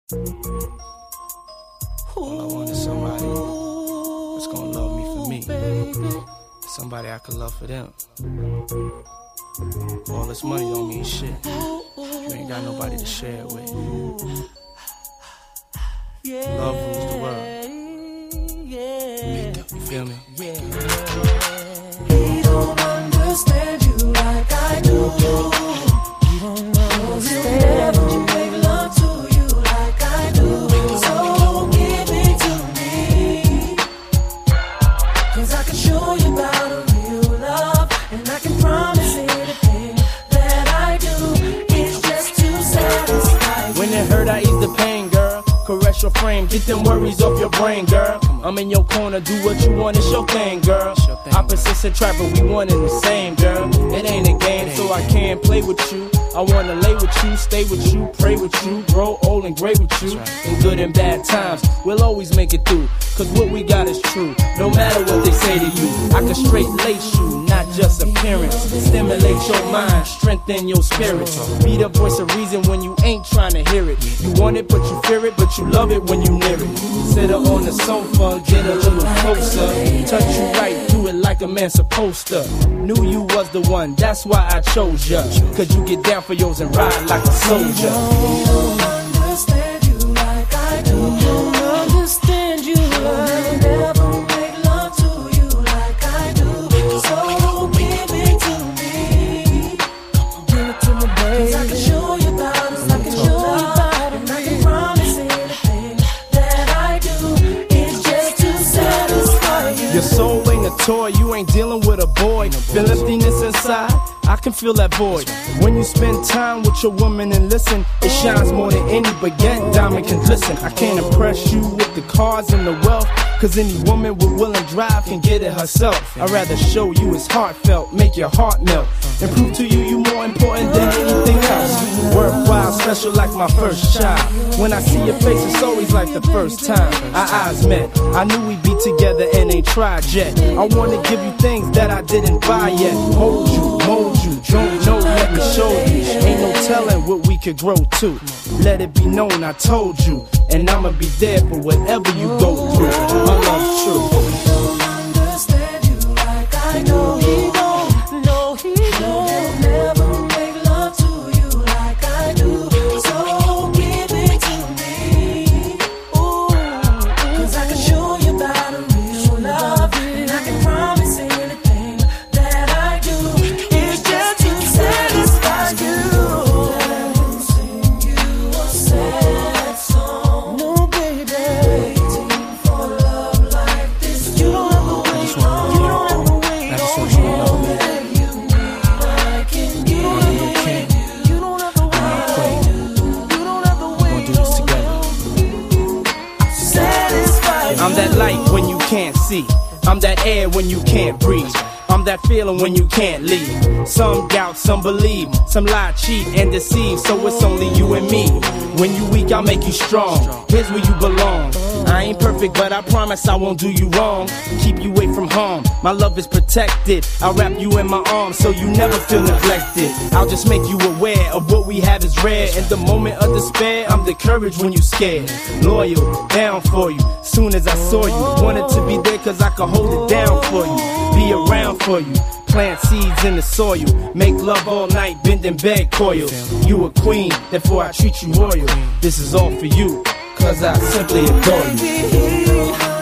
All I want is somebody that's gonna love me for me. Somebody I can love for them. All this money don't mean shit. You ain't got nobody to share it with. Love rules the world. You feel me? He don't understand you like I do. He don't understand you. Make love to you like I do. So give it to me, 'cause I can show you about a real love, and I can promise anything that I do is just to satisfy you. When it hurt, I ease the pain, girl. Caress your frame, get them worries off your brain, girl. I'm in your corner, do what you want, it's your thing, girl. Opposites attract, but we one and the same, girl. It ain't a game, so I can't play with you. I wanna lay with you, stay with you, pray with you, grow old and gray with you. In good and bad times, we'll always make it through, 'cause what we got is true. No matter what they say to you, I can straight lace you, not just appearance. Stimulate your mind, strengthen your spirit. Be the voice of reason when you ain't trying to hear it. You want it, but you fear it, but you love it when you near it. Sit up on the sofa, get a little closer. Touch you right, do it like a man supposed to. Knew you was the one, that's why I chose ya. 'Cause you get down for yours and ride like a soldier. I don't understand you like I do. I don't understand you like I never make love to you like I do. So give it to me. Give it to me, baby. 'Cause I can show you about it. I can show you about it. And I can promise anything that I do is just to satisfy you. Your soul ain't a toy, you ain't dealing with a boy. Feel emptiness inside, I can feel that void. When you spend time with your woman and listen, it shines more than any baguette diamond can glisten. I can't impress you with the cars and the wealth, 'cause any woman with will and drive can get it herself. I'd rather show you it's heartfelt, make your heart melt, and prove to you you more important than anything else. Worthwhile, special like my first child. When I see your face, it's always like the first time our eyes met. I knew we'd be together and ain't tried yet. I wanna give you things that I didn't buy yet. Hold you, mold you, don't know, let me show you. Ain't no telling what we could grow to. Let it be known I told you, and I'ma be there for whatever you go through. My love's true. He don't understand you like I know. He don't, no, he don't. He'll never make love to you like I do. So give it to me, ooh, 'cause I can show you about a real love, and I can promise anything that I do is just to satisfy you. Sing you a sad song, no baby. Waiting for love like this, you don't have to wait. You don't have to wait on him. You need I can give you. You don't have to wait. You don't have to wait. We'll do this together. Satisfy you. I'm that light when you can't see. I'm that air when you can't breathe. I'm that feeling when you can't leave. Some doubt, some believe, some lie, cheat, and deceive. So it's only you and me. When you weak, I'll make you strong. Here's where you belong. I ain't perfect, but I promise I won't do you wrong. Keep you away from harm. My love is protected. I'll wrap you in my arms so you never feel neglected. I'll just make you aware of what we have is rare. In the moment of despair, I'm the courage when you scared. Loyal, down for you. Soon as I saw you, wanted to be there 'cause I could hold it down for you. Be around for you. Plant seeds in the soil. Make love all night, bending bed coils. You a queen, therefore I treat you royal. This is all for you, 'cause I simply adore you.